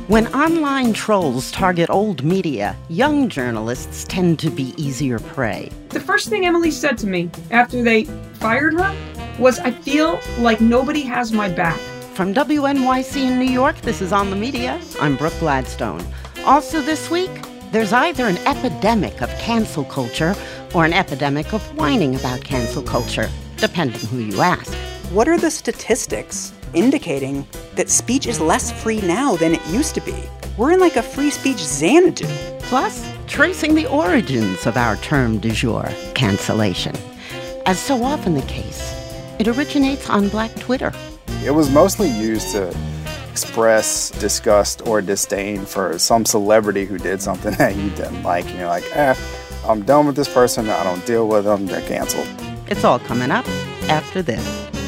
When online trolls target old media, young journalists tend to be easier prey. The first thing Emily said to me after they fired her was, "I feel like nobody has my back." From WNYC in New York, this is On the Media. I'm Brooke Gladstone. Also this week, there's either an epidemic of cancel culture or an epidemic of whining about cancel culture, depending who you ask. What are the statistics indicating that speech is less free now than it used to be? We're in like a free speech Xanadu. Plus, tracing the origins of our term du jour, cancellation. As so often the case, it originates on Black Twitter. It was mostly used to express disgust or disdain for some celebrity who did something that you didn't like. And you're like, I'm done with this person. I don't deal with them. They're canceled. It's all coming up after this.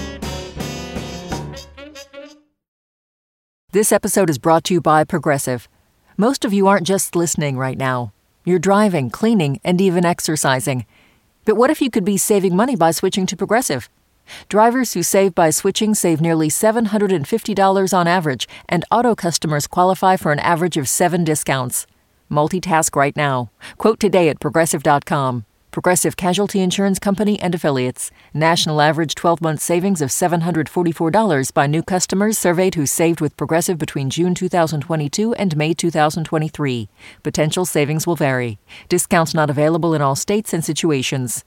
This episode is brought to you by Progressive. Most of you aren't just listening right now. You're driving, cleaning, and even exercising. But what if you could be saving money by switching to Progressive? Drivers who save by switching save nearly $750 on average, and auto customers qualify for an average of 7 discounts. Multitask right now. Quote today at Progressive.com. Progressive Casualty Insurance Company and Affiliates. National average 12-month savings of $744 by new customers surveyed who saved with Progressive between June 2022 and May 2023. Potential savings will vary. Discounts not available in all states and situations.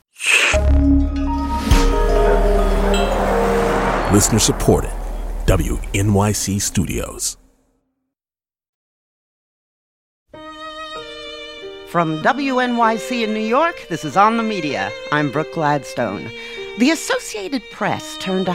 Listener supported. WNYC Studios. From WNYC in New York, this is On the Media. I'm Brooke Gladstone. The Associated Press turned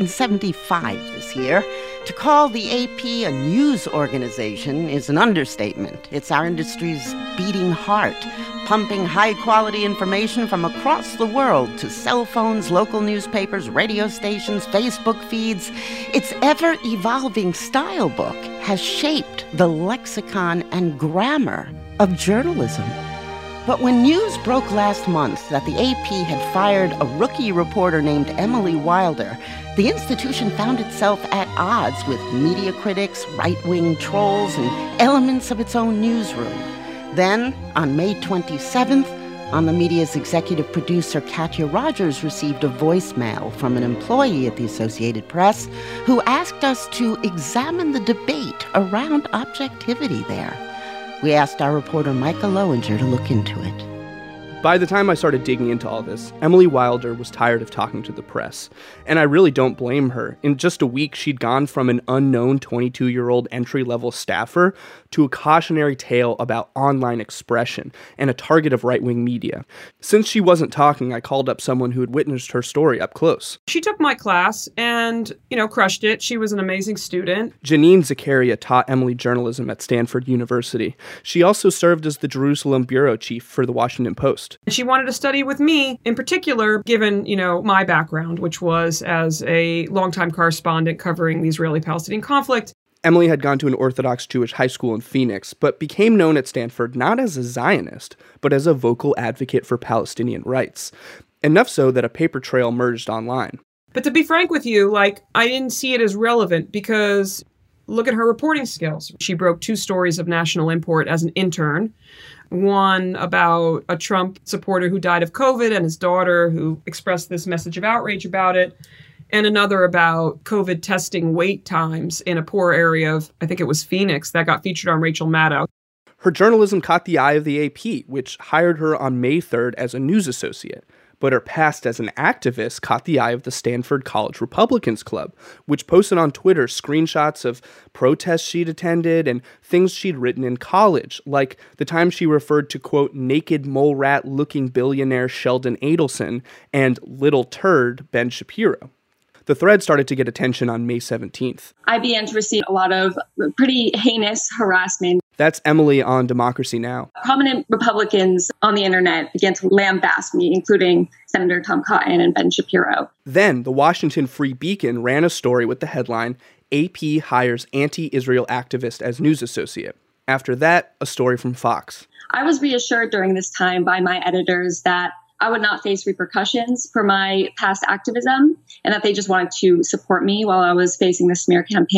175 this year. To call the AP a news organization is an understatement. It's our industry's beating heart, pumping high-quality information from across the world to cell phones, local newspapers, radio stations, Facebook feeds. Its ever-evolving style book has shaped the lexicon and grammar of journalism. But when news broke last month that the AP had fired a rookie reporter named Emily Wilder, the institution found itself at odds with media critics, right-wing trolls, and elements of its own newsroom. Then, on May 27th, On the Media's executive producer, Katya Rogers, received a voicemail from an employee at the Associated Press who asked us to examine the debate around objectivity there. We asked our reporter Micah Lowinger to look into it. By the time I started digging into all this, Emily Wilder was tired of talking to the press. And I really don't blame her. In just a week, she'd gone from an unknown 22-year-old entry-level staffer to a cautionary tale about online expression and a target of right-wing media. Since she wasn't talking, I called up someone who had witnessed her story up close. She took my class and, crushed it. She was an amazing student. Janine Zakaria taught Emily journalism at Stanford University. She also served as the Jerusalem bureau chief for the Washington Post. She wanted to study with me, in particular, given, my background, which was as a longtime correspondent covering the Israeli-Palestinian conflict. Emily had gone to an Orthodox Jewish high school in Phoenix, but became known at Stanford not as a Zionist, but as a vocal advocate for Palestinian rights. Enough so that a paper trail emerged online. But to be frank with you, I didn't see it as relevant because look at her reporting skills. She broke 2 stories of national import as an intern. One about a Trump supporter who died of COVID and his daughter who expressed this message of outrage about it. And another about COVID testing wait times in a poor area of, I think it was Phoenix, that got featured on Rachel Maddow. Her journalism caught the eye of the AP, which hired her on May 3rd as a news associate. But her past as an activist caught the eye of the Stanford College Republicans Club, which posted on Twitter screenshots of protests she'd attended and things she'd written in college, like the time she referred to, quote, naked mole rat-looking billionaire Sheldon Adelson and little turd Ben Shapiro. The thread started to get attention on May 17th. I began to receive a lot of pretty heinous harassment. That's Emily on Democracy Now! Prominent Republicans on the internet began to lambaste me, including Senator Tom Cotton and Ben Shapiro. Then the Washington Free Beacon ran a story with the headline, AP hires anti-Israel activist as news associate. After that, a story from Fox. I was reassured during this time by my editors that I would not face repercussions for my past activism and that they just wanted to support me while I was facing the smear campaign.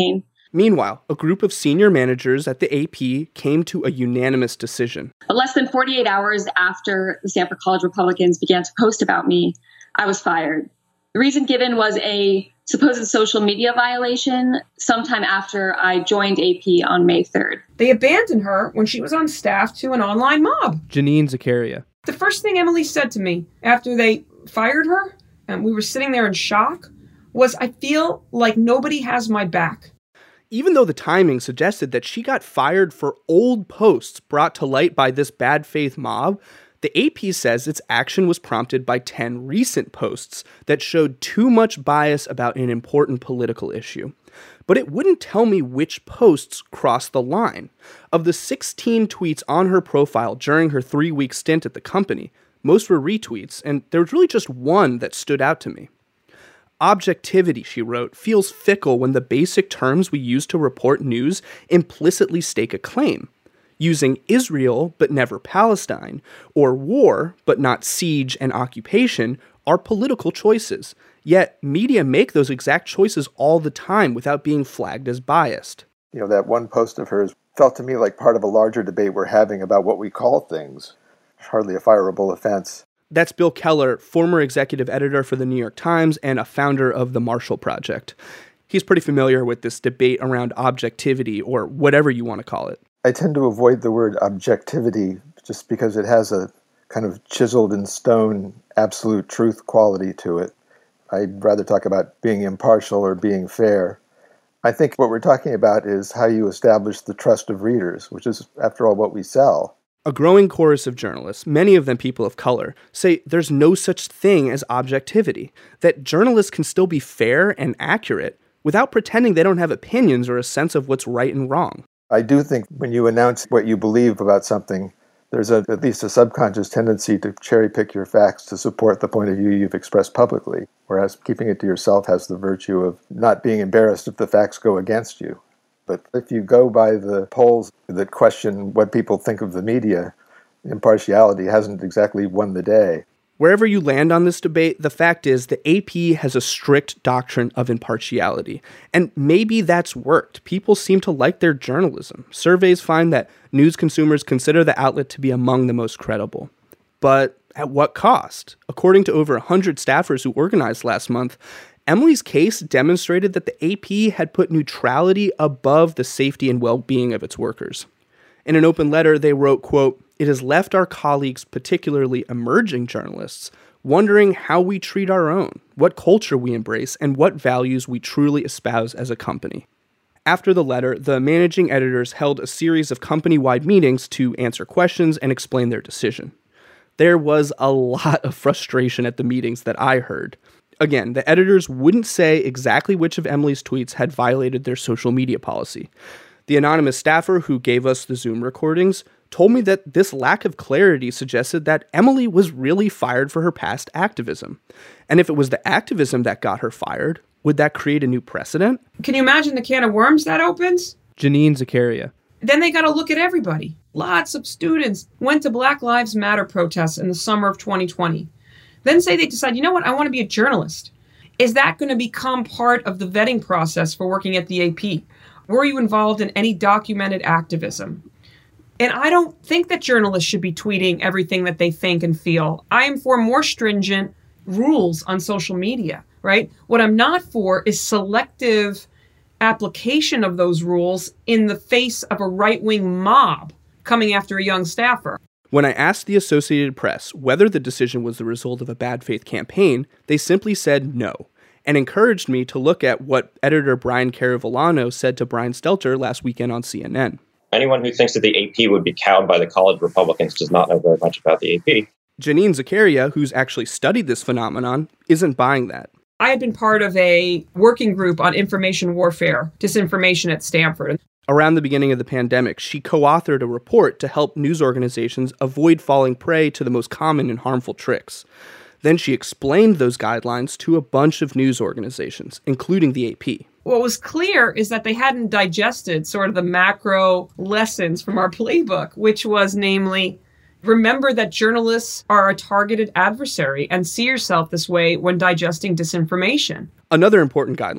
Meanwhile, a group of senior managers at the AP came to a unanimous decision. Less than 48 hours after the Stanford College Republicans began to post about me, I was fired. The reason given was a supposed social media violation sometime after I joined AP on May 3rd. They abandoned her when she was on staff to an online mob. Janine Zaccaria. The first thing Emily said to me after they fired her, and we were sitting there in shock, was, I feel like nobody has my back. Even though the timing suggested that she got fired for old posts brought to light by this bad faith mob, the AP says its action was prompted by 10 recent posts that showed too much bias about an important political issue. But it wouldn't tell me which posts crossed the line. Of the 16 tweets on her profile during her 3-week stint at the company, most were retweets, and there was really just one that stood out to me. Objectivity, she wrote, feels fickle when the basic terms we use to report news implicitly stake a claim. Using Israel but never Palestine, or war but not siege and occupation, are political choices. Yet media make those exact choices all the time without being flagged as biased. You know, that one post of hers felt to me like part of a larger debate we're having about what we call things. Hardly a fireable offense. That's Bill Keller, former executive editor for the New York Times and a founder of the Marshall Project. He's pretty familiar with this debate around objectivity, or whatever you want to call it. I tend to avoid the word objectivity just because it has a kind of chiseled in stone absolute truth quality to it. I'd rather talk about being impartial or being fair. I think what we're talking about is how you establish the trust of readers, which is, after all, what we sell. A growing chorus of journalists, many of them people of color, say there's no such thing as objectivity, that journalists can still be fair and accurate without pretending they don't have opinions or a sense of what's right and wrong. I do think when you announce what you believe about something, there's at least a subconscious tendency to cherry pick your facts to support the point of view you've expressed publicly, whereas keeping it to yourself has the virtue of not being embarrassed if the facts go against you. But if you go by the polls that question what people think of the media, impartiality hasn't exactly won the day. Wherever you land on this debate, the fact is the AP has a strict doctrine of impartiality. And maybe that's worked. People seem to like their journalism. Surveys find that news consumers consider the outlet to be among the most credible. But at what cost? According to over 100 staffers who organized last month, Emily's case demonstrated that the AP had put neutrality above the safety and well-being of its workers. In an open letter, they wrote, quote, "It has left our colleagues, particularly emerging journalists, wondering how we treat our own, what culture we embrace, and what values we truly espouse as a company." After the letter, the managing editors held a series of company-wide meetings to answer questions and explain their decision. There was a lot of frustration at the meetings that I heard. Again, the editors wouldn't say exactly which of Emily's tweets had violated their social media policy. The anonymous staffer who gave us the Zoom recordings told me that this lack of clarity suggested that Emily was really fired for her past activism. And if it was the activism that got her fired, would that create a new precedent? Can you imagine the can of worms that opens? Janine Zaccaria. Then they got to look at everybody. Lots of students went to Black Lives Matter protests in the summer of 2020. Then say they decide, you know what, I want to be a journalist. Is that going to become part of the vetting process for working at the AP? Were you involved in any documented activism? And I don't think that journalists should be tweeting everything that they think and feel. I am for more stringent rules on social media, right? What I'm not for is selective application of those rules in the face of a right-wing mob coming after a young staffer. When I asked the Associated Press whether the decision was the result of a bad faith campaign, they simply said no, and encouraged me to look at what editor Brian Caravolano said to Brian Stelter last weekend on CNN. Anyone who thinks that the AP would be cowed by the college Republicans does not know very much about the AP. Janine Zaccaria, who's actually studied this phenomenon, isn't buying that. I had been part of a working group on information warfare, disinformation at Stanford. Around the beginning of the pandemic, she co-authored a report to help news organizations avoid falling prey to the most common and harmful tricks. Then she explained those guidelines to a bunch of news organizations, including the AP. What was clear is that they hadn't digested sort of the macro lessons from our playbook, which was namely, remember that journalists are a targeted adversary and see yourself this way when digesting disinformation. Another important guideline,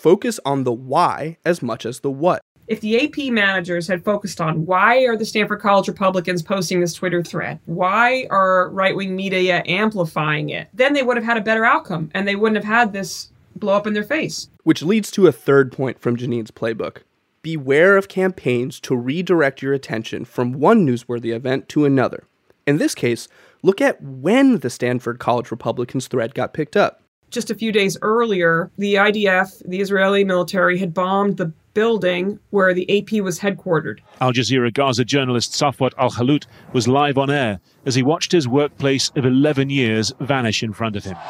focus on the why as much as the what. If the AP managers had focused on why are the Stanford College Republicans posting this Twitter thread, why are right-wing media amplifying it, then they would have had a better outcome, and they wouldn't have had this blow up in their face. Which leads to a third point from Janine's playbook. Beware of campaigns to redirect your attention from one newsworthy event to another. In this case, look at when the Stanford College Republicans thread got picked up. Just a few days earlier, the IDF, the Israeli military, had bombed the building where the AP was headquartered. Al Jazeera Gaza journalist Safwat Al-Khalout was live on air as he watched his workplace of 11 years vanish in front of him.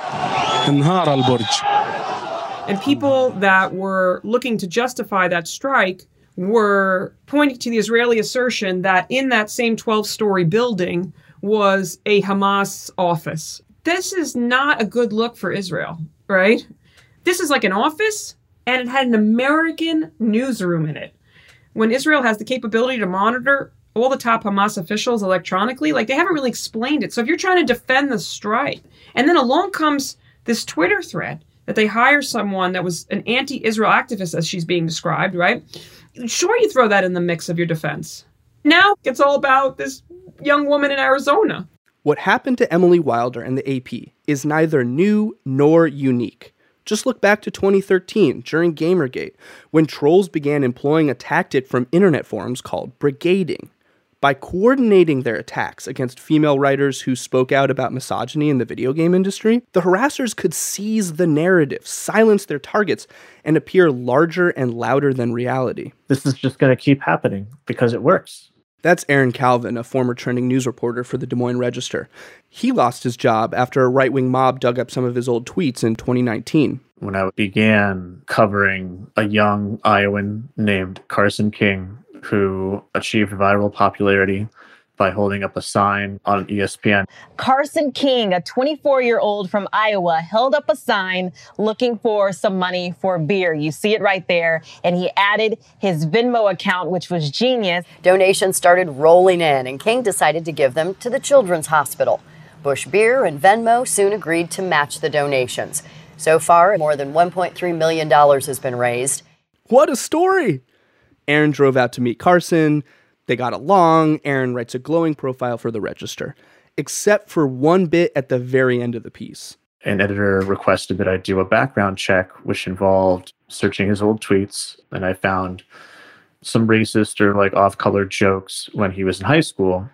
And people that were looking to justify that strike were pointing to the Israeli assertion that in that same 12-story building was a Hamas office. This is not a good look for Israel, right? This is like an office, and it had an American newsroom in it. When Israel has the capability to monitor all the top Hamas officials electronically, like, they haven't really explained it. So if you're trying to defend the strike, and then along comes this Twitter thread that they hire someone that was an anti-Israel activist, as she's being described, right? Sure, you throw that in the mix of your defense. Now it's all about this young woman in Arizona. What happened to Emily Wilder and the AP is neither new nor unique. Just look back to 2013 during Gamergate, when trolls began employing a tactic from internet forums called brigading. By coordinating their attacks against female writers who spoke out about misogyny in the video game industry, the harassers could seize the narrative, silence their targets, and appear larger and louder than reality. This is just going to keep happening because it works. That's Aaron Calvin, a former trending news reporter for the Des Moines Register. He lost his job after a right-wing mob dug up some of his old tweets in 2019. When I began covering a young Iowan named Carson King, who achieved viral popularity by holding up a sign on ESPN. Carson King, a 24-year-old from Iowa, held up a sign looking for some money for beer. You see it right there. And he added his Venmo account, which was genius. Donations started rolling in, and King decided to give them to the Children's Hospital. Busch Beer and Venmo soon agreed to match the donations. So far, more than $1.3 million has been raised. What a story! Aaron drove out to meet Carson. They got along. Aaron writes a glowing profile for the Register, except for one bit at the very end of the piece. An editor requested that I do a background check, which involved searching his old tweets, and I found some racist or off-color jokes when he was in high school.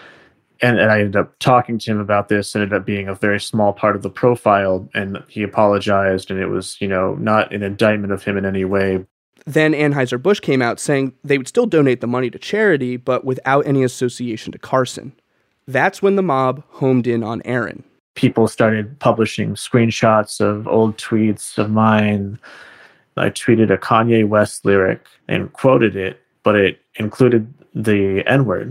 And I ended up talking to him about this. It ended up being a very small part of the profile, and he apologized, and it was, not an indictment of him in any way. Then Anheuser-Busch came out saying they would still donate the money to charity, but without any association to Carson. That's when the mob homed in on Aaron. People started publishing screenshots of old tweets of mine. I tweeted a Kanye West lyric and quoted it, but it included the N-word.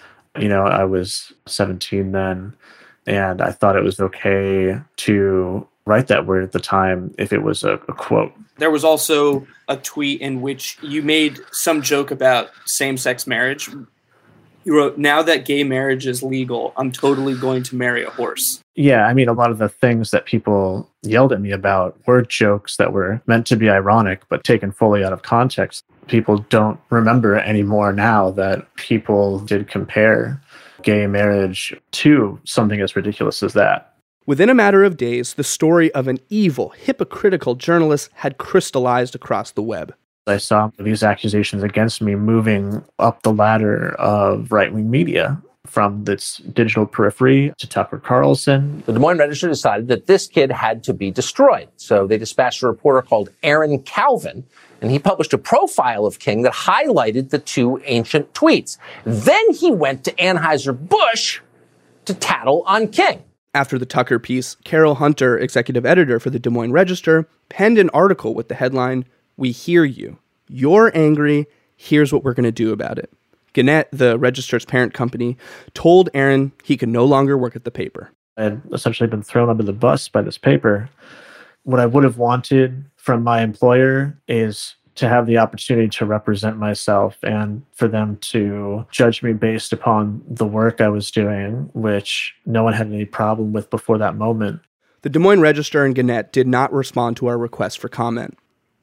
I was 17 then, and I thought it was okay to write that word at the time if it was a quote. There was also a tweet in which you made some joke about same-sex marriage. You wrote, "Now that gay marriage is legal, I'm totally going to marry a horse." Yeah, a lot of the things that people yelled at me about were jokes that were meant to be ironic, but taken fully out of context. People don't remember anymore now that people did compare gay marriage to something as ridiculous as that. Within a matter of days, the story of an evil, hypocritical journalist had crystallized across the web. I saw these accusations against me moving up the ladder of right-wing media, from its digital periphery to Tucker Carlson. The Des Moines Register decided that this kid had to be destroyed. So they dispatched a reporter called Aaron Calvin, and he published a profile of King that highlighted the two ancient tweets. Then he went to Anheuser-Busch to tattle on King. After the Tucker piece, Carol Hunter, executive editor for the Des Moines Register, penned an article with the headline, "We hear you. You're angry. Here's what we're going to do about it." Gannett, the Register's parent company, told Aaron he could no longer work at the paper. I had essentially been thrown under the bus by this paper. What I would have wanted from my employer is to have the opportunity to represent myself and for them to judge me based upon the work I was doing, which no one had any problem with before that moment. The Des Moines Register and Gannett did not respond to our request for comment.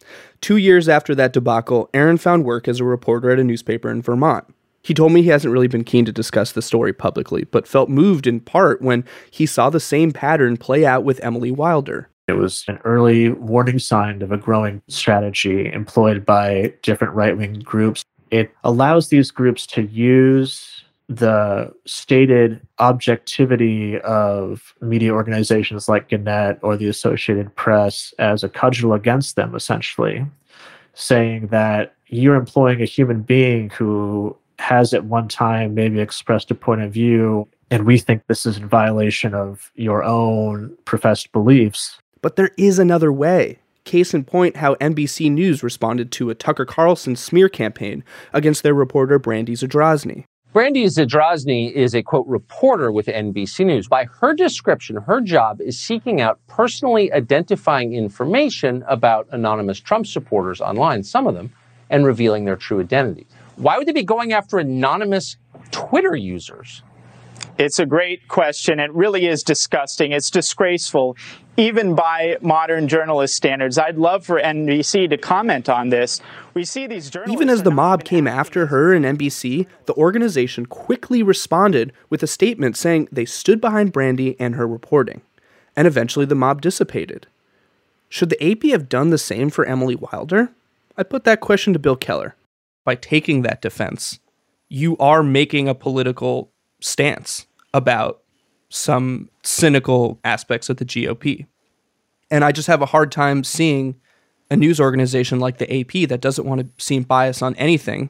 2 years after that debacle, Aaron found work as a reporter at a newspaper in Vermont. He told me he hasn't really been keen to discuss the story publicly, but felt moved in part when he saw the same pattern play out with Emily Wilder. It was an early warning sign of a growing strategy employed by different right-wing groups. It allows these groups to use the stated objectivity of media organizations like Gannett or the Associated Press as a cudgel against them, essentially, saying that you're employing a human being who has at one time maybe expressed a point of view, and we think this is in violation of your own professed beliefs. But there is another way. Case in point, how NBC News responded to a Tucker Carlson smear campaign against their reporter Brandy Zadrozny. Brandy Zadrozny is a, quote, reporter with NBC News. By her description, her job is seeking out personally identifying information about anonymous Trump supporters online, some of them, and revealing their true identities. Why would they be going after anonymous Twitter users? It's a great question. It really is disgusting. It's disgraceful, even by modern journalist standards. I'd love for NBC to comment on this. We see these journalists... Even as the mob came after her and NBC, the organization quickly responded with a statement saying they stood behind Brandy and her reporting. And eventually the mob dissipated. Should the AP have done the same for Emily Wilder? I put that question to Bill Keller. By taking that defense, you are making a political stance about some cynical aspects of the GOP. And I just have a hard time seeing a news organization like the AP that doesn't want to seem biased on anything,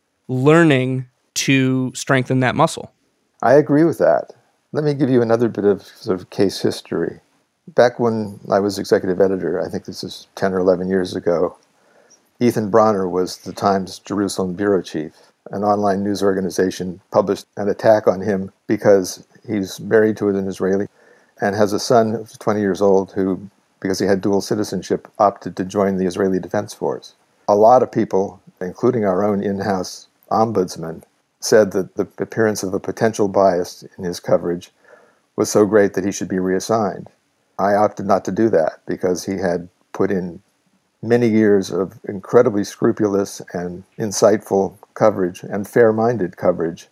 learning to strengthen that muscle. I agree with that. Let me give you another bit of sort of case history. Back when I was executive editor, I think this is 10 or 11 years ago, Ethan Bronner was the Times Jerusalem bureau chief. An online news organization published an attack on him because he's married to an Israeli and has a son who's 20 years old who, because he had dual citizenship, opted to join the Israeli Defense Force. A lot of people, including our own in-house ombudsman, said that the appearance of a potential bias in his coverage was so great that he should be reassigned. I opted not to do that because he had put in many years of incredibly scrupulous and insightful coverage and fair-minded coverage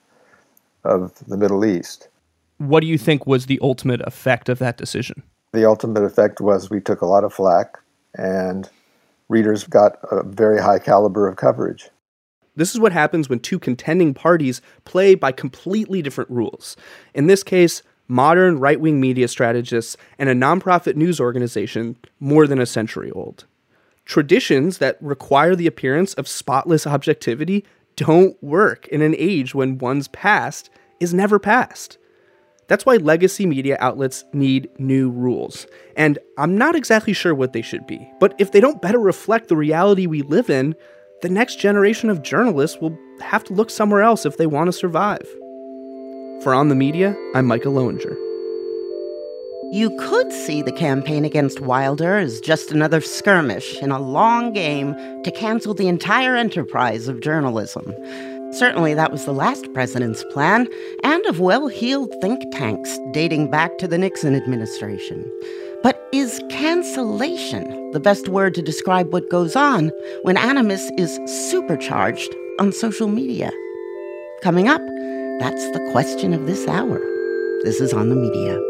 of the Middle East. What do you think was the ultimate effect of that decision? The ultimate effect was we took a lot of flack and readers got a very high caliber of coverage. This is what happens when two contending parties play by completely different rules. In this case, modern right-wing media strategists and a nonprofit news organization more than a century old. Traditions that require the appearance of spotless objectivity don't work in an age when one's past is never past. That's why legacy media outlets need new rules. And I'm not exactly sure what they should be. But if they don't better reflect the reality we live in, the next generation of journalists will have to look somewhere else if they want to survive. For On the Media, I'm Micah Loewinger. You could see the campaign against Wilder as just another skirmish in a long game to cancel the entire enterprise of journalism. Certainly that was the last president's plan, and of well-heeled think tanks dating back to the Nixon administration. But is cancellation the best word to describe what goes on when animus is supercharged on social media? Coming up, that's the question of this hour. This is On the Media.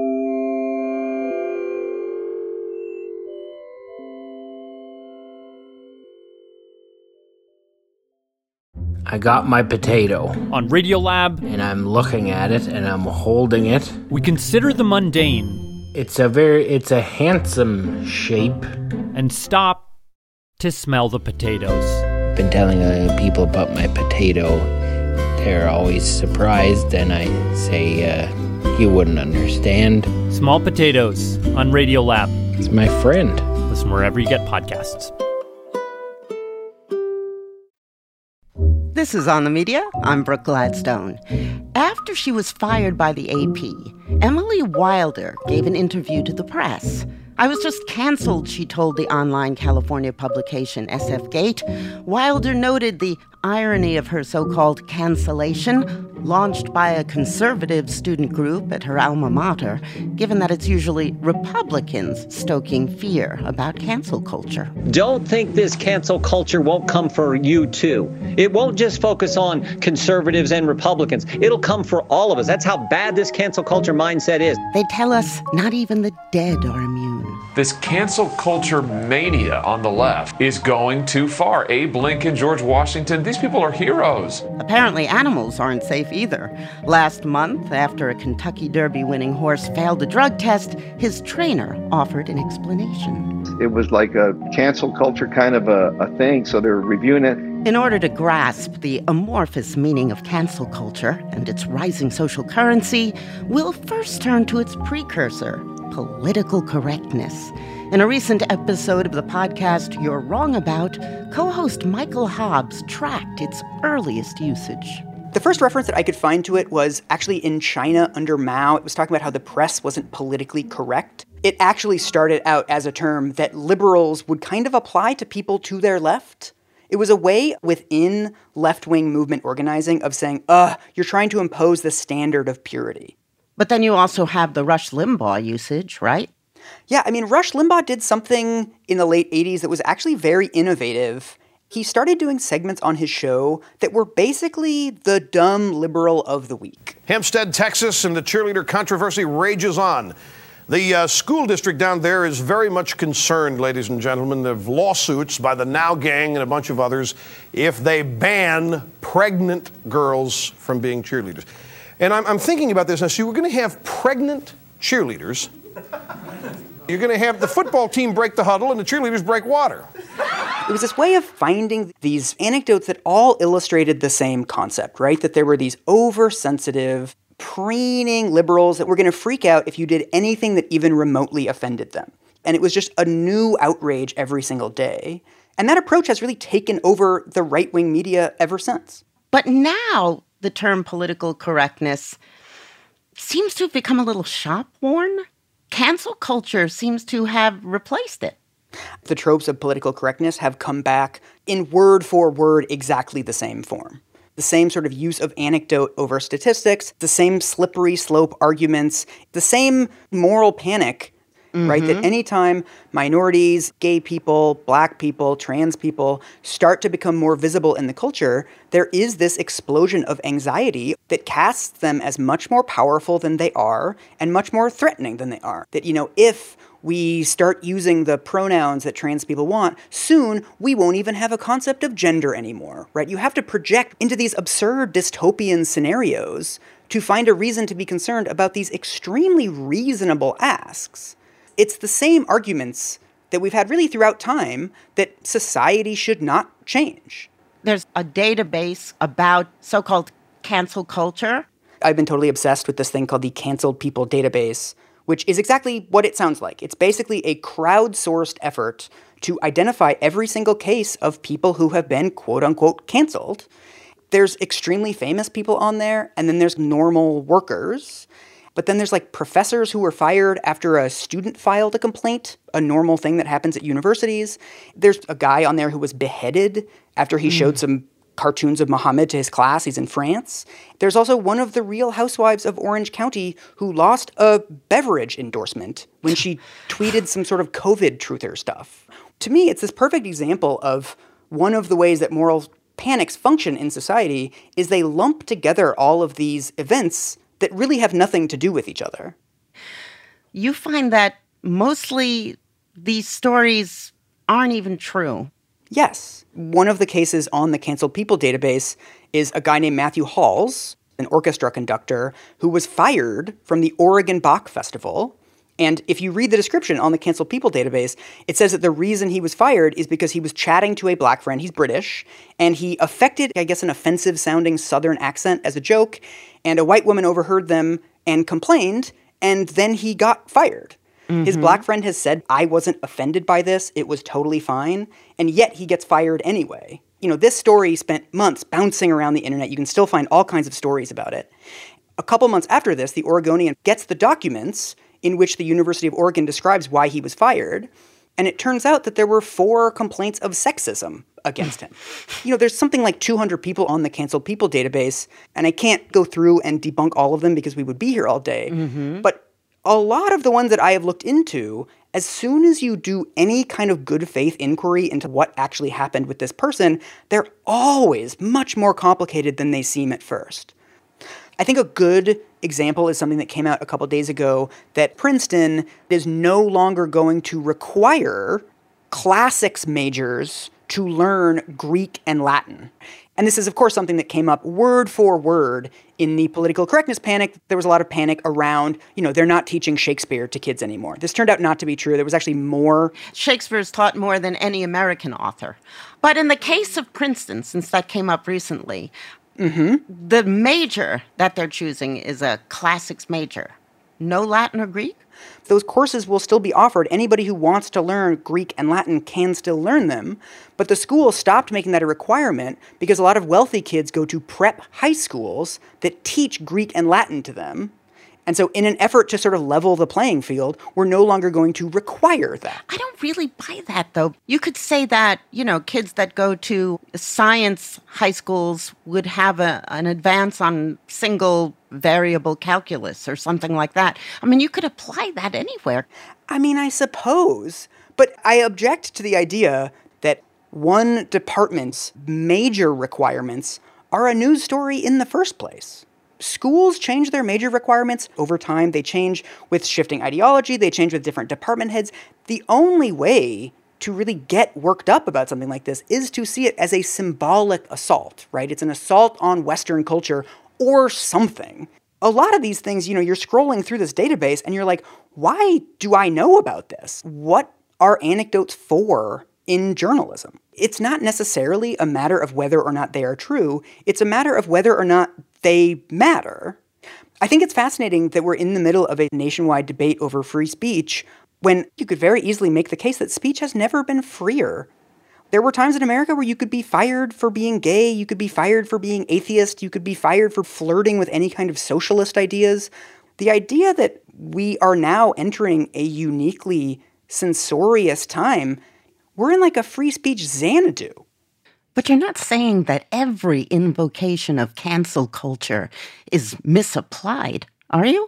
I got my potato. On Radiolab. And I'm looking at it and I'm holding it. We consider the mundane. It's a handsome shape. And stop to smell the potatoes. I've been telling people about my potato. They're always surprised and I say, you wouldn't understand. Small Potatoes on Radiolab. It's my friend. Listen wherever you get podcasts. This is On the Media. I'm Brooke Gladstone. After she was fired by the AP, Emily Wilder gave an interview to the press. I was just canceled, she told the online California publication SF Gate. Wilder noted the irony of her so-called cancellation, launched by a conservative student group at her alma mater, given that it's usually Republicans stoking fear about cancel culture. Don't think this cancel culture won't come for you, too. It won't just focus on conservatives and Republicans. It'll come for all of us. That's how bad this cancel culture mindset is. They tell us not even the dead are immune. This cancel culture mania on the left is going too far. Abe Lincoln, George Washington, these people are heroes. Apparently, animals aren't safe either. Last month, after a Kentucky Derby winning horse failed a drug test, his trainer offered an explanation. It was like a cancel culture kind of a thing, so they were reviewing it. In order to grasp the amorphous meaning of cancel culture and its rising social currency, we'll first turn to its precursor, political correctness. In a recent episode of the podcast You're Wrong About, co-host Michael Hobbs tracked its earliest usage. The first reference that I could find to it was actually in China under Mao. It was talking about how the press wasn't politically correct. It actually started out as a term that liberals would kind of apply to people to their left. It was a way within left-wing movement organizing of saying, you're trying to impose the standard of purity. But then you also have the Rush Limbaugh usage, right? Yeah, I mean, Rush Limbaugh did something in the late 80s that was actually very innovative. He started doing segments on his show that were basically the dumb liberal of the week. Hempstead, Texas, and the cheerleader controversy rages on. The school district down there is very much concerned, ladies and gentlemen, of lawsuits by the Now Gang and a bunch of others if they ban pregnant girls from being cheerleaders. And I'm thinking about this. Now, see, we're going to have pregnant cheerleaders. You're going to have the football team break the huddle and the cheerleaders break water. It was this way of finding these anecdotes that all illustrated the same concept, right? That there were these oversensitive, preening liberals that were going to freak out if you did anything that even remotely offended them. And it was just a new outrage every single day. And that approach has really taken over the right-wing media ever since. But now the term political correctness seems to have become a little shop-worn. Cancel culture seems to have replaced it. The tropes of political correctness have come back in word for word exactly the same form. The same sort of use of anecdote over statistics, the same slippery slope arguments, the same moral panic, right? That anytime minorities, gay people, black people, trans people start to become more visible in the culture, there is this explosion of anxiety that casts them as much more powerful than they are and much more threatening than they are. That, if we start using the pronouns that trans people want, soon we won't even have a concept of gender anymore, right? You have to project into these absurd dystopian scenarios to find a reason to be concerned about these extremely reasonable asks. It's the same arguments that we've had really throughout time that society should not change. There's a database about so-called cancel culture. I've been totally obsessed with this thing called the Canceled People Database, which is exactly what it sounds like. It's basically a crowdsourced effort to identify every single case of people who have been quote-unquote canceled. There's extremely famous people on there, and then there's normal workers. But then there's professors who were fired after a student filed a complaint, a normal thing that happens at universities. There's a guy on there who was beheaded after he showed some cartoons of Muhammad to his class. He's in France. There's also one of the Real Housewives of Orange County who lost a beverage endorsement when she tweeted some sort of COVID truther stuff. To me, it's this perfect example of one of the ways that moral panics function in society is they lump together all of these events that really have nothing to do with each other. You find that mostly these stories aren't even true. Yes. One of the cases on the Canceled People database is a guy named Matthew Halls, an orchestra conductor, who was fired from the Oregon Bach Festival. And if you read the description on the Canceled People database, it says that the reason he was fired is because he was chatting to a black friend. He's British. And he affected, I guess, an offensive-sounding Southern accent as a joke. And a white woman overheard them and complained. And then he got fired. His black friend has said, I wasn't offended by this. It was totally fine. And yet he gets fired anyway. This story spent months bouncing around the internet. You can still find all kinds of stories about it. A couple months after this, the Oregonian gets the documents in which the University of Oregon describes why he was fired. And it turns out that there were 4 complaints of sexism against him. There's something like 200 people on the Canceled People database, and I can't go through and debunk all of them because we would be here all day. Mm-hmm. But a lot of the ones that I have looked into, as soon as you do any kind of good faith inquiry into what actually happened with this person, they're always much more complicated than they seem at first. I think a good example is something that came out a couple days ago, that Princeton is no longer going to require classics majors to learn Greek and Latin. And this is, of course, something that came up word for word in the political correctness panic. There was a lot of panic around, they're not teaching Shakespeare to kids anymore. This turned out not to be true. There was actually more. Shakespeare's taught more than any American author. But in the case of Princeton, since that came up recently, the major that they're choosing is a classics major. No Latin or Greek? Those courses will still be offered. Anybody who wants to learn Greek and Latin can still learn them. But the school stopped making that a requirement because a lot of wealthy kids go to prep high schools that teach Greek and Latin to them. And so in an effort to sort of level the playing field, we're no longer going to require that. I don't really buy that, though. You could say that, kids that go to science high schools would have an advance on single variable calculus or something like that. I mean, you could apply that anywhere. I suppose. But I object to the idea that one department's major requirements are a news story in the first place. Schools change their major requirements over time. They change with shifting ideology. They change with different department heads. The only way to really get worked up about something like this is to see it as a symbolic assault, right? It's an assault on Western culture or something. A lot of these things, you're scrolling through this database and you're like, why do I know about this? What are anecdotes for in journalism? It's not necessarily a matter of whether or not they are true. It's a matter of whether or not they matter. I think it's fascinating that we're in the middle of a nationwide debate over free speech when you could very easily make the case that speech has never been freer. There were times in America where you could be fired for being gay, you could be fired for being atheist, you could be fired for flirting with any kind of socialist ideas. The idea that we are now entering a uniquely censorious time, we're in like a free speech Xanadu. But you're not saying that every invocation of cancel culture is misapplied, are you?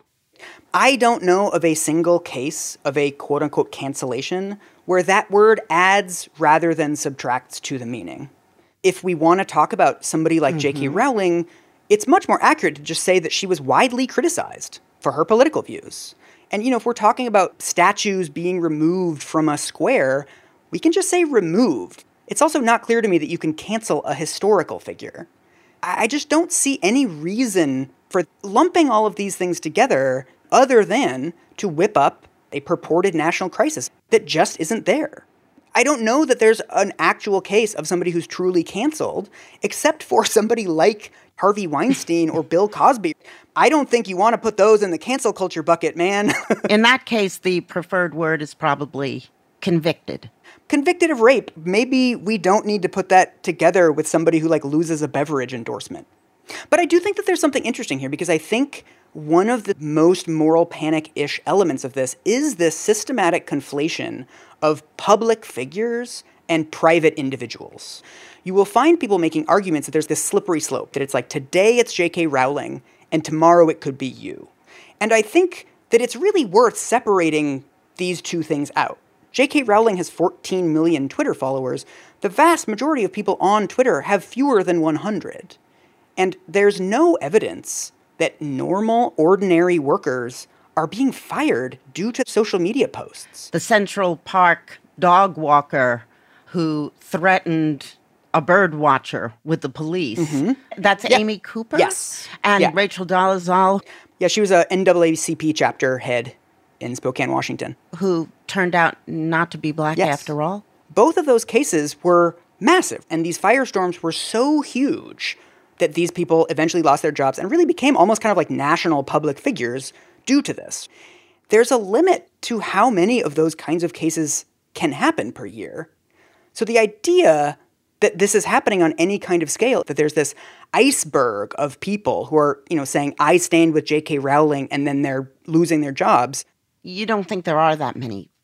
I don't know of a single case of a quote-unquote cancellation where that word adds rather than subtracts to the meaning. If we want to talk about somebody like J.K. Rowling, it's much more accurate to just say that she was widely criticized for her political views. And, if we're talking about statues being removed from a square, we can just say removed. It's also not clear to me that you can cancel a historical figure. I just don't see any reason for lumping all of these things together other than to whip up a purported national crisis that just isn't there. I don't know that there's an actual case of somebody who's truly canceled, except for somebody like Harvey Weinstein or Bill Cosby. I don't think you want to put those in the cancel culture bucket, man. In that case, the preferred word is probably convicted. Convicted of rape. Maybe we don't need to put that together with somebody who loses a beverage endorsement. But I do think that there's something interesting here because I think one of the most moral panic-ish elements of this is this systematic conflation of public figures and private individuals. You will find people making arguments that there's this slippery slope, that it's like today it's J.K. Rowling and tomorrow it could be you. And I think that it's really worth separating these two things out. J.K. Rowling has 14 million Twitter followers. The vast majority of people on Twitter have fewer than 100. And there's no evidence that normal, ordinary workers are being fired due to social media posts. The Central Park dog walker who threatened a bird watcher with the police. That's Amy Cooper? Yes. And Rachel Dolezal? Yeah, she was a NAACP chapter head in Spokane, Washington. Who turned out not to be black after all? Both of those cases were massive, and these firestorms were so huge that these people eventually lost their jobs and really became almost kind of like national public figures due to this. There's a limit to how many of those kinds of cases can happen per year. So the idea that this is happening on any kind of scale, that there's this iceberg of people who are, saying, I stand with J.K. Rowling, and then they're losing their jobs. You don't think there are that many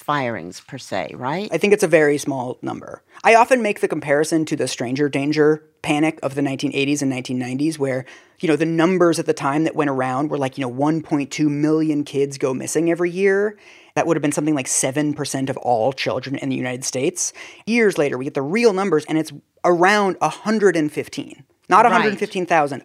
firings per se, right? I think it's a very small number. I often make the comparison to the stranger danger panic of the 1980s and 1990s where, the numbers at the time that went around were like, 1.2 million kids go missing every year. That would have been something like 7% of all children in the United States. Years later, we get the real numbers, and it's around 115. Not 115,000,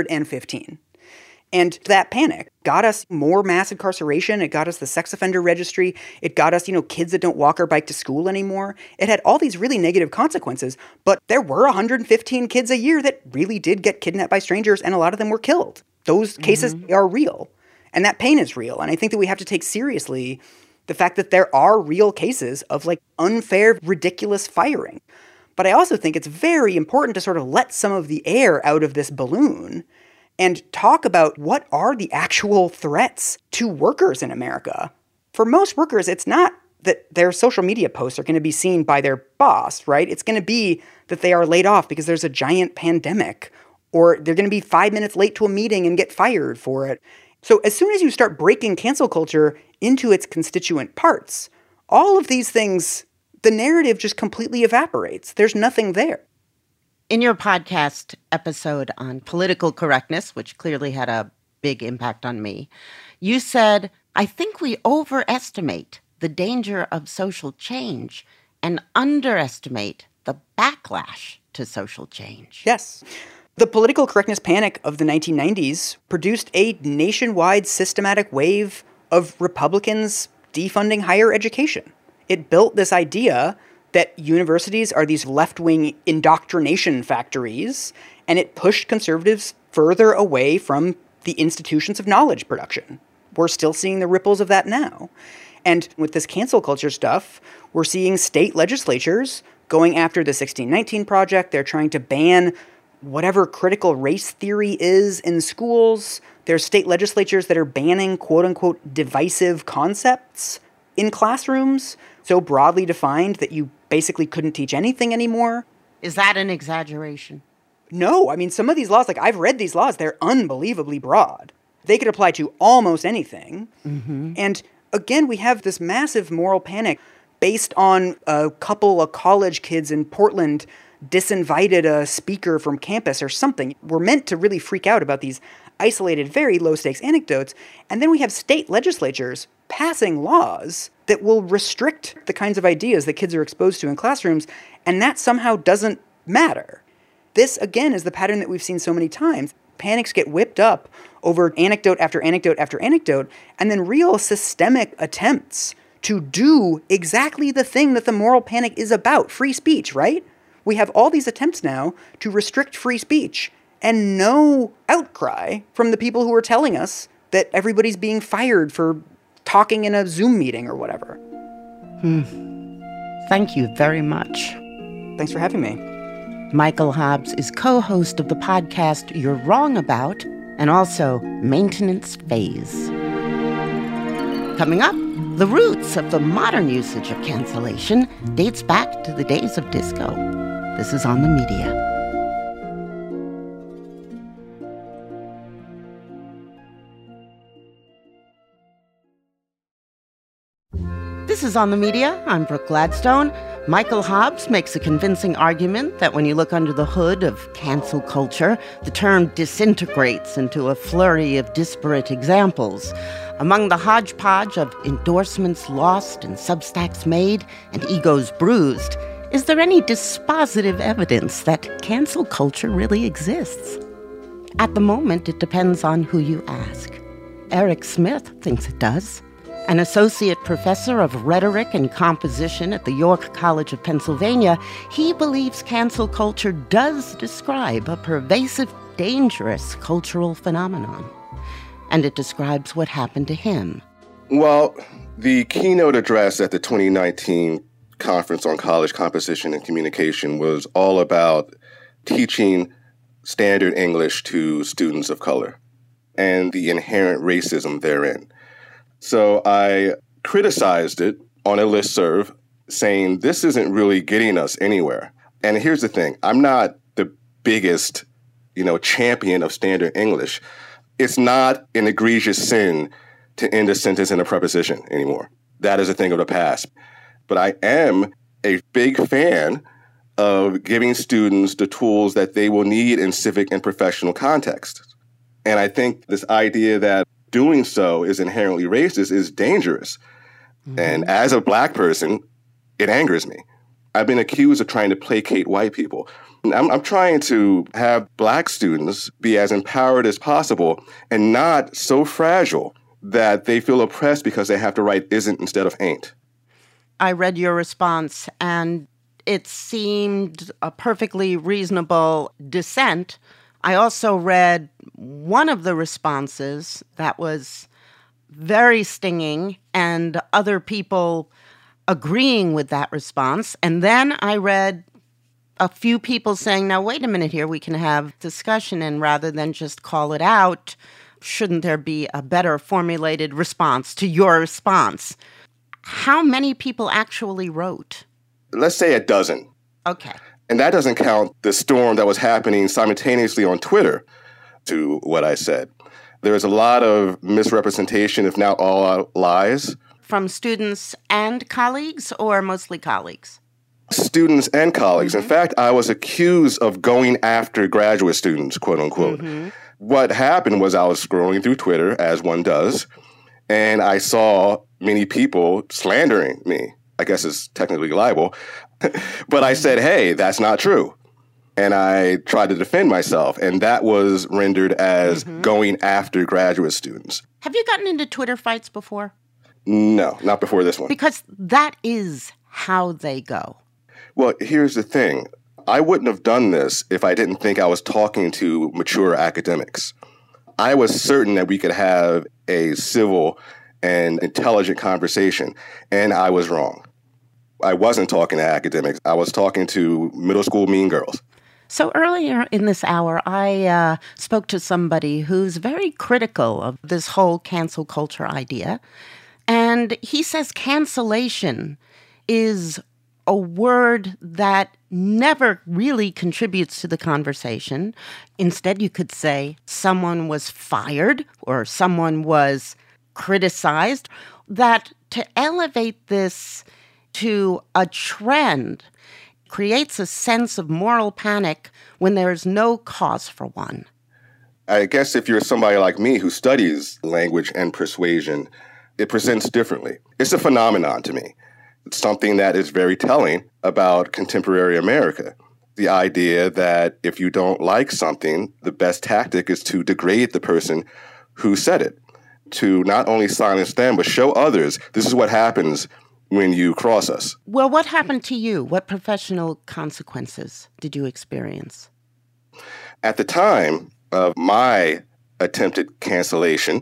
115. And that panic got us more mass incarceration. It got us the sex offender registry. It got us, kids that don't walk or bike to school anymore. It had all these really negative consequences, but there were 115 kids a year that really did get kidnapped by strangers, and a lot of them were killed. Those cases are real, and that pain is real. And I think that we have to take seriously the fact that there are real cases of unfair, ridiculous firing. But I also think it's very important to sort of let some of the air out of this balloon and talk about what are the actual threats to workers in America. For most workers, it's not that their social media posts are going to be seen by their boss, right? It's going to be that they are laid off because there's a giant pandemic, or they're going to be 5 minutes late to a meeting and get fired for it. So as soon as you start breaking cancel culture into its constituent parts, all of these things, the narrative just completely evaporates. There's nothing there. In your podcast episode on political correctness, which clearly had a big impact on me, you said, I think we overestimate the danger of social change and underestimate the backlash to social change. Yes. The political correctness panic of the 1990s produced a nationwide systematic wave of Republicans defunding higher education. It built this idea that universities are these left-wing indoctrination factories, and it pushed conservatives further away from the institutions of knowledge production. We're still seeing the ripples of that now. And with this cancel culture stuff, we're seeing state legislatures going after the 1619 Project. They're trying to ban whatever critical race theory is in schools. There's state legislatures that are banning quote-unquote divisive concepts in classrooms, so broadly defined that you basically couldn't teach anything anymore. Is that an exaggeration? No, I mean, some of these laws, I've read these laws, they're unbelievably broad. They could apply to almost anything. Mm-hmm. And again, we have this massive moral panic based on a couple of college kids in Portland disinvited a speaker from campus or something. We're meant to really freak out about these isolated, very low-stakes anecdotes. And then we have state legislatures passing laws that will restrict the kinds of ideas that kids are exposed to in classrooms, and that somehow doesn't matter. This, again, is the pattern that we've seen so many times. Panics get whipped up over anecdote after anecdote after anecdote, and then real systemic attempts to do exactly the thing that the moral panic is about, free speech, right? We have all these attempts now to restrict free speech, and no outcry from the people who are telling us that everybody's being fired for talking in a Zoom meeting or whatever. Thank you very much. Thanks for having me. Michael Hobbs is co-host of the podcast You're Wrong About, and also Maintenance Phase. Coming up, the roots of the modern usage of cancellation dates back to the days of disco. This is On the Media. This is On the Media. I'm Brooke Gladstone. Michael Hobbs makes a convincing argument that when you look under the hood of cancel culture, the term disintegrates into a flurry of disparate examples. Among the hodgepodge of endorsements lost and Substacks made and egos bruised, is there any dispositive evidence that cancel culture really exists? At the moment, it depends on who you ask. Eric Smith thinks it does. An associate professor of rhetoric and composition at the York College of Pennsylvania, he believes cancel culture does describe a pervasive, dangerous cultural phenomenon. And it describes what happened to him. Well, the keynote address at the 2019 Conference on College Composition and Communication was all about teaching standard English to students of color and the inherent racism therein. So I criticized it on a listserv, saying this isn't really getting us anywhere. And here's the thing. I'm not the biggest, champion of standard English. It's not an egregious sin to end a sentence in a preposition anymore. that is a thing of the past. But I am a big fan of giving students the tools that they will need in civic and professional contexts. And I think this idea that doing so is inherently racist is dangerous. Mm-hmm. And as a Black person, it angers me. I've been accused of trying to placate white people. I'm trying to have Black students be as empowered as possible and not so fragile that they feel oppressed because they have to write isn't instead of ain't. I read your response, and it seemed a perfectly reasonable dissent. I also read one of the responses that was very stinging, and other people agreeing with that response. And then I read a few people saying, now, wait a minute here, we can have discussion, and rather than just call it out, shouldn't there be a better formulated response to your response? How many people actually wrote? Let's say a dozen. Okay. And that doesn't count the storm that was happening simultaneously on Twitter to what I said. There's a lot of misrepresentation, if not all lies. From students and colleagues, or mostly colleagues? Students and colleagues. Mm-hmm. In fact, I was accused of going after graduate students, quote unquote. Mm-hmm. What happened was I was scrolling through Twitter, as one does, and I saw many people slandering me. I guess it's technically libel. But I said, hey, that's not true. And I tried to defend myself, and that was rendered as going after graduate students. Have you gotten into Twitter fights before? No, not before this one. Because that is how they go. Well, here's the thing. I wouldn't have done this if I didn't think I was talking to mature academics. I was certain that we could have a civil and intelligent conversation, and I was wrong. I wasn't talking to academics. I was talking to middle school mean girls. So earlier in this hour, I spoke to somebody who's very critical of this whole cancel culture idea. And he says cancellation is a word that never really contributes to the conversation. Instead, you could say someone was fired or someone was criticized. That to elevate this to a trend creates a sense of moral panic when there is no cause for one. I guess if you're somebody like me who studies language and persuasion, it presents differently. It's a phenomenon to me. It's something that is very telling about contemporary America. The idea that if you don't like something, the best tactic is to degrade the person who said it, to not only silence them, but show others this is what happens when you cross us. Well, what happened to you? What professional consequences did you experience? At the time of my attempted cancellation,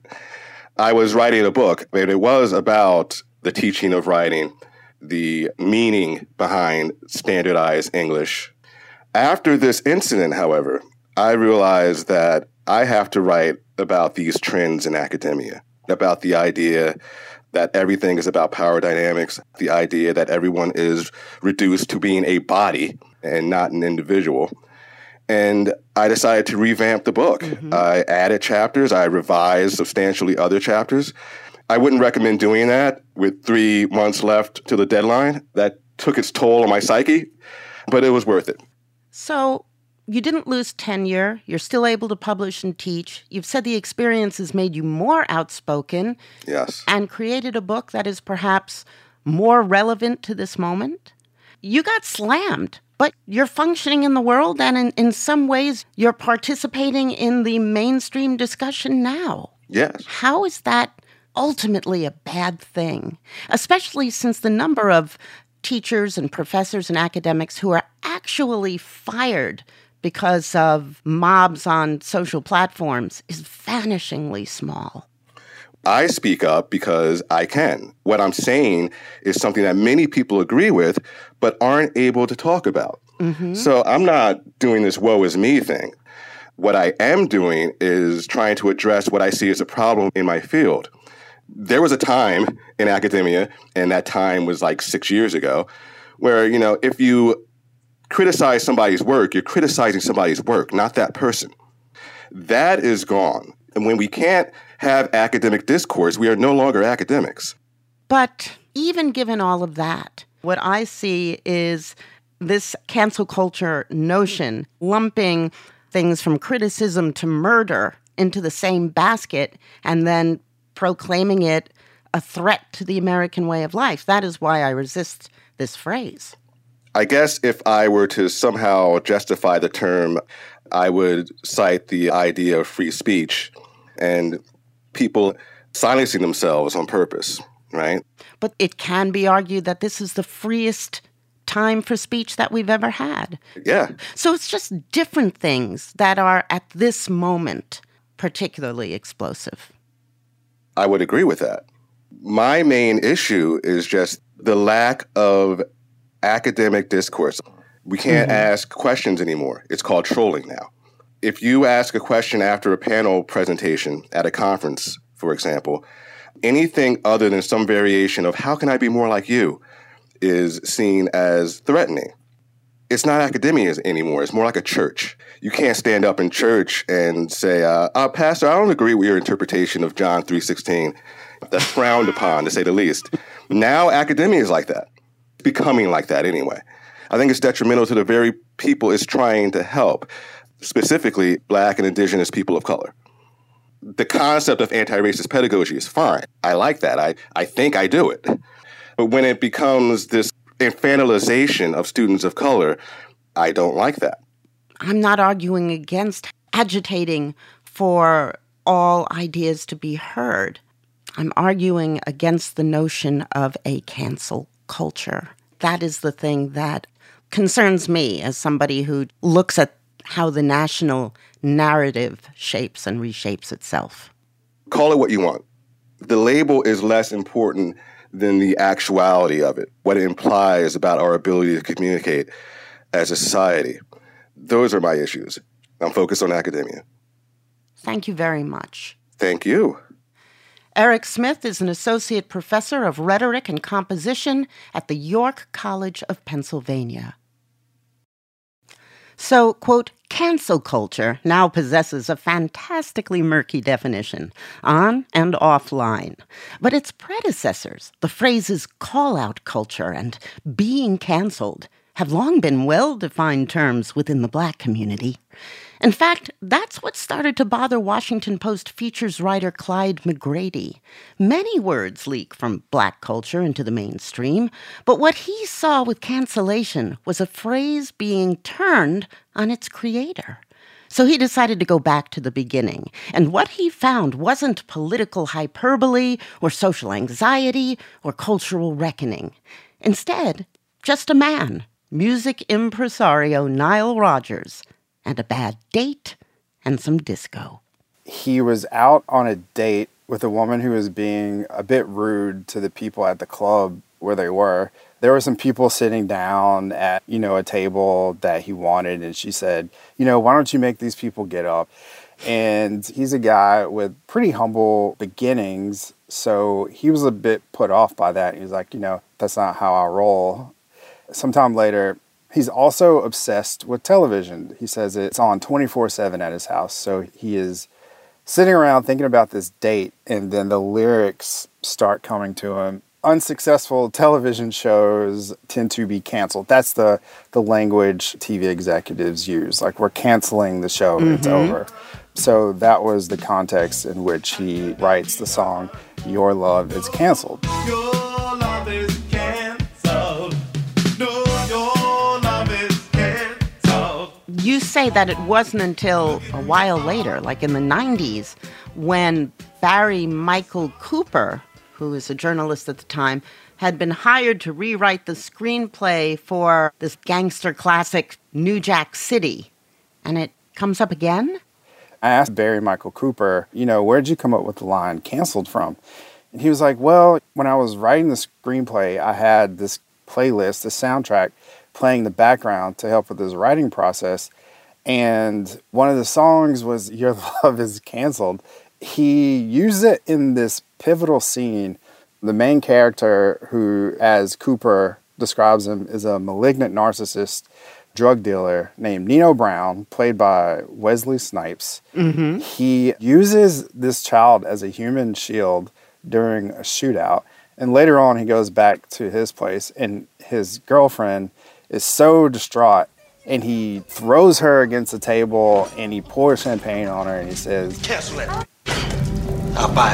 I was writing a book, and it was about the teaching of writing, the meaning behind standardized English. After this incident, however, I realized that I have to write about these trends in academia, about the idea that everything is about power dynamics, the idea that everyone is reduced to being a body and not an individual. And I decided to revamp the book. Mm-hmm. I added chapters. I revised substantially other chapters. I wouldn't recommend doing that with 3 months left to the deadline. That took its toll on my psyche, but it was worth it. So you didn't lose tenure. You're still able to publish and teach. You've said the experience has made you more outspoken. Yes. And created a book that is perhaps more relevant to this moment. You got slammed, but you're functioning in the world, and in some ways, you're participating in the mainstream discussion now. Yes. How is that ultimately a bad thing, especially since the number of teachers and professors and academics who are actually fired because of mobs on social platforms is vanishingly small? I speak up because I can. What I'm saying is something that many people agree with, but aren't able to talk about. Mm-hmm. So I'm not doing this woe is me thing. What I am doing is trying to address what I see as a problem in my field. There was a time in academia, and that time was like 6 years ago, where, if you criticize somebody's work, you're criticizing somebody's work, not that person. That is gone. And when we can't have academic discourse, we are no longer academics. But even given all of that, what I see is this cancel culture notion lumping things from criticism to murder into the same basket and then proclaiming it a threat to the American way of life. That is why I resist this phrase. I guess if I were to somehow justify the term, I would cite the idea of free speech and people silencing themselves on purpose, right? But it can be argued that this is the freest time for speech that we've ever had. Yeah. So it's just different things that are at this moment particularly explosive. I would agree with that. My main issue is just the lack of academic discourse. We can't ask questions anymore. It's called trolling now. If you ask a question after a panel presentation at a conference, for example, anything other than some variation of how can I be more like you is seen as threatening. It's not academia anymore. It's more like a church. You can't stand up in church and say, Pastor, I don't agree with your interpretation of John 3:16. That's frowned upon, to say the least. Now academia is like that. It's becoming like that anyway. I think it's detrimental to the very people it's trying to help, specifically Black and Indigenous people of color. The concept of anti-racist pedagogy is fine. I like that. I think I do it. But when it becomes this infantilization of students of color, I don't like that. I'm not arguing against agitating for all ideas to be heard. I'm arguing against the notion of a cancel culture. That is the thing that concerns me as somebody who looks at how the national narrative shapes and reshapes itself. Call it what you want. The label is less important than the actuality of it, what it implies about our ability to communicate as a society. Those are my issues. I'm focused on academia. Thank you very much. Thank you. Eric Smith is an associate professor of rhetoric and composition at the York College of Pennsylvania. So, quote, cancel culture now possesses a fantastically murky definition, on and offline. But its predecessors, the phrases call-out culture and being canceled, have long been well-defined terms within the Black community. In fact, that's what started to bother Washington Post features writer Clyde McGrady. Many words leak from Black culture into the mainstream, but what he saw with cancellation was a phrase being turned on its creator. So he decided to go back to the beginning, and what he found wasn't political hyperbole or social anxiety or cultural reckoning. Instead, just a man, music impresario Nile Rodgers, and a bad date, and some disco. He was out on a date with a woman who was being a bit rude to the people at the club where they were. There were some people sitting down at, a table that he wanted, and she said, why don't you make these people get up? And he's a guy with pretty humble beginnings, so he was a bit put off by that. He was like, that's not how I roll. Sometime later, he's also obsessed with television. He says it's on 24/7 at his house. So he is sitting around thinking about this date, and then the lyrics start coming to him. Unsuccessful television shows tend to be canceled. That's the language TV executives use. Like, we're canceling the show, it's over. So that was the context in which he writes the song, Your Love is Canceled. Your love is canceled. You say that it wasn't until a while later, like in the 90s, when Barry Michael Cooper, who was a journalist at the time, had been hired to rewrite the screenplay for this gangster classic, New Jack City. And it comes up again? I asked Barry Michael Cooper, where'd you come up with the line canceled from? And he was like, well, when I was writing the screenplay, I had this playlist, the soundtrack, playing the background to help with his writing process. And one of the songs was Your Love is Canceled. He used it in this pivotal scene. The main character, who, as Cooper describes him, is a malignant narcissist drug dealer named Nino Brown, played by Wesley Snipes. He uses this child as a human shield during a shootout. And later on, he goes back to his place, and his girlfriend is so distraught, and he throws her against the table, and he pours champagne on her, and he says, "Cancel that. I'll buy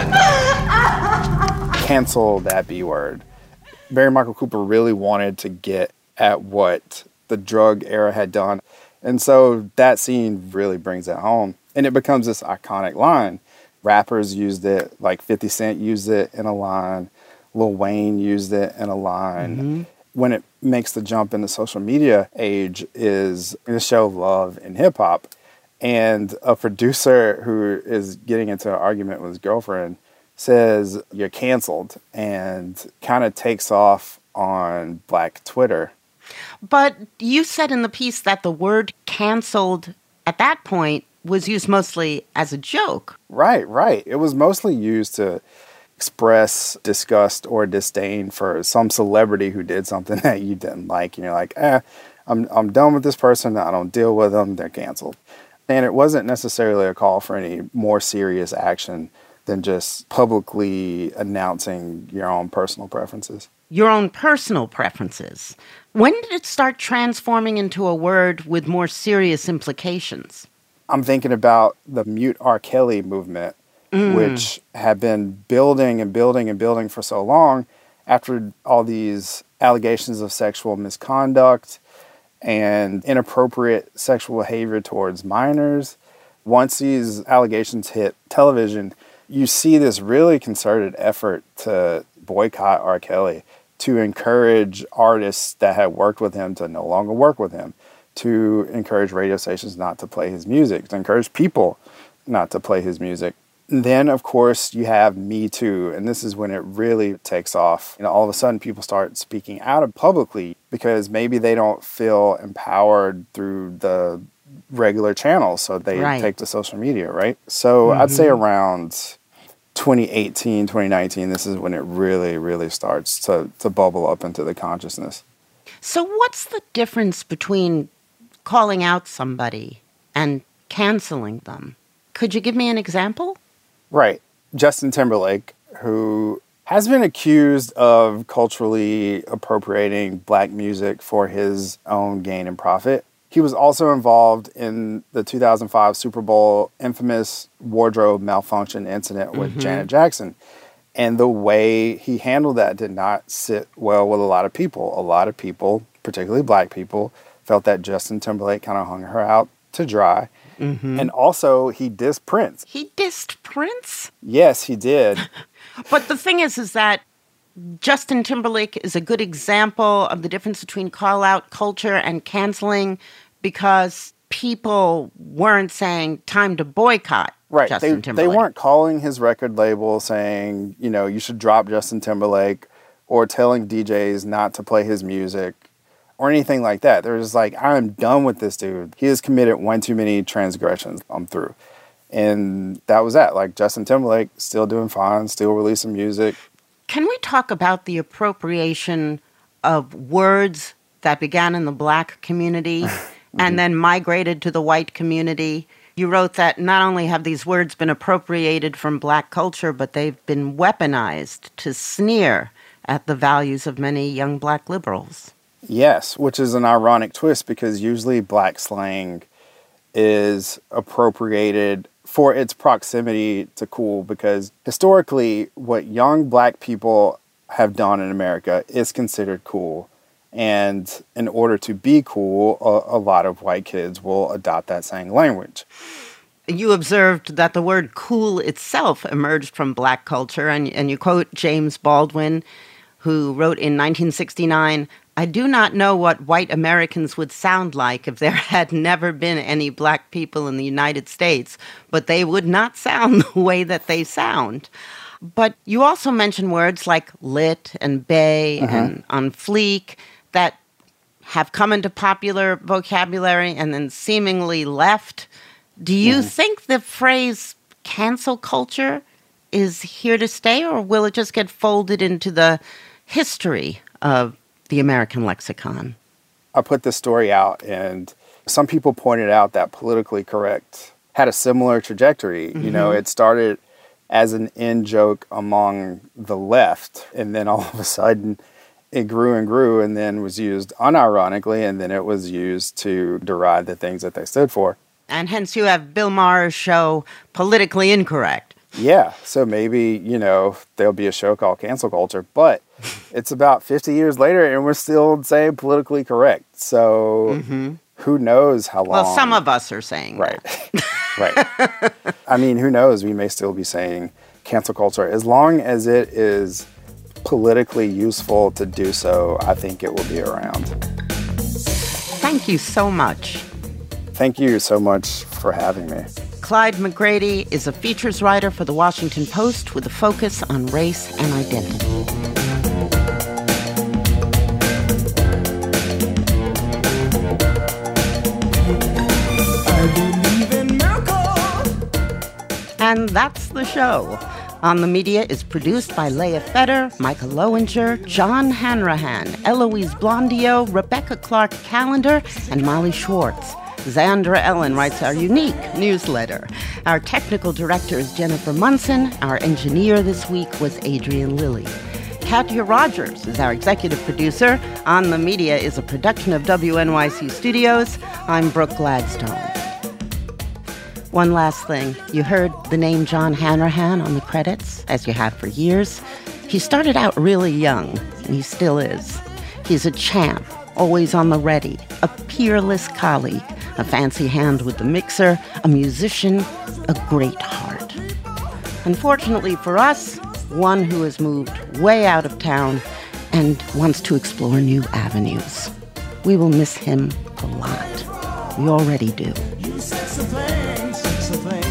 it." Cancel that B word. Barry Michael Cooper really wanted to get at what the drug era had done. And so that scene really brings it home. And it becomes this iconic line. Rappers used it, like 50 Cent used it in a line. Lil Wayne used it in a line. Mm-hmm. When it makes the jump in the social media age is the show Love and Hip Hop. And a producer who is getting into an argument with his girlfriend says, "You're canceled," and kind of takes off on Black Twitter. But you said in the piece that the word canceled at that point was used mostly as a joke. Right. It was mostly used to express disgust or disdain for some celebrity who did something that you didn't like. And you're like, I'm done with this person. I don't deal with them. They're canceled. And it wasn't necessarily a call for any more serious action than just publicly announcing your own personal preferences. Your own personal preferences. When did it start transforming into a word with more serious implications? I'm thinking about the Mute R. Kelly movement, which had been building and building and building for so long after all these allegations of sexual misconduct and inappropriate sexual behavior towards minors. Once these allegations hit television, you see this really concerted effort to boycott R. Kelly, to encourage artists that had worked with him to no longer work with him, to encourage radio stations not to play his music, to encourage people not to play his music. And then, of course, you have Me Too, and this is when it really takes off. All of a sudden, people start speaking out publicly because maybe they don't feel empowered through the regular channels, so they take to social media, right? So I'd say around 2018, 2019, this is when it really, really starts to bubble up into the consciousness. So what's the difference between calling out somebody and canceling them? Could you give me an example? Right. Justin Timberlake, who has been accused of culturally appropriating black music for his own gain and profit. He was also involved in the 2005 Super Bowl infamous wardrobe malfunction incident with Janet Jackson. And the way he handled that did not sit well with a lot of people. A lot of people, particularly black people, felt that Justin Timberlake kind of hung her out to dry. And also, he dissed Prince. He dissed Prince? Yes, he did. But the thing is that Justin Timberlake is a good example of the difference between call-out culture and canceling, because people weren't saying time to boycott Justin Timberlake. They weren't calling his record label saying, you should drop Justin Timberlake, or telling DJs not to play his music, or anything like that. They're just like, I'm done with this dude. He has committed one too many transgressions. I'm through. And that was that. Like, Justin Timberlake, still doing fine, still releasing music. Can we talk about the appropriation of words that began in the black community and then migrated to the white community? You wrote that not only have these words been appropriated from black culture, but they've been weaponized to sneer at the values of many young black liberals. Yes, which is an ironic twist, because usually black slang is appropriated for its proximity to cool, because historically what young black people have done in America is considered cool. And in order to be cool, a lot of white kids will adopt that same language. You observed that the word cool itself emerged from black culture, and you quote James Baldwin, who wrote in 1969, "I do not know what white Americans would sound like if there had never been any black people in the United States, but they would not sound the way that they sound." But you also mention words like lit and bae and on fleek that have come into popular vocabulary and then seemingly left. Do you think the phrase cancel culture is here to stay, or will it just get folded into the history of the American lexicon? I put this story out, and some people pointed out that Politically Correct had a similar trajectory. It started as an in-joke among the left. And then all of a sudden, it grew and grew and then was used unironically, and then it was used to deride the things that they stood for. And hence you have Bill Maher's show, Politically Incorrect. Yeah, so maybe, there'll be a show called Cancel Culture, but it's about 50 years later and we're still saying politically correct. So who knows how long. Well, some of us are saying that. Right. I mean, who knows? We may still be saying cancel culture. As long as it is politically useful to do so, I think it will be around. Thank you so much. Thank you so much for having me. Clyde McGrady is a features writer for The Washington Post with a focus on race and identity. And that's the show. On the Media is produced by Leah Fetter, Micah Lowinger, John Hanrahan, Eloise Blondio, Rebecca Clark-Callender, and Molly Schwartz. Zandra Ellen writes our unique newsletter. Our technical director is Jennifer Munson. Our engineer this week was Adrian Lilly. Katya Rogers is our executive producer. On the Media is a production of WNYC Studios. I'm Brooke Gladstone. One last thing. You heard the name John Hanrahan on the credits, as you have for years. He started out really young, and he still is. He's a champ, always on the ready, a peerless colleague, a fancy hand with the mixer, a musician, a great heart. Unfortunately for us, one who has moved way out of town and wants to explore new avenues. We will miss him a lot. We already do. You said some things.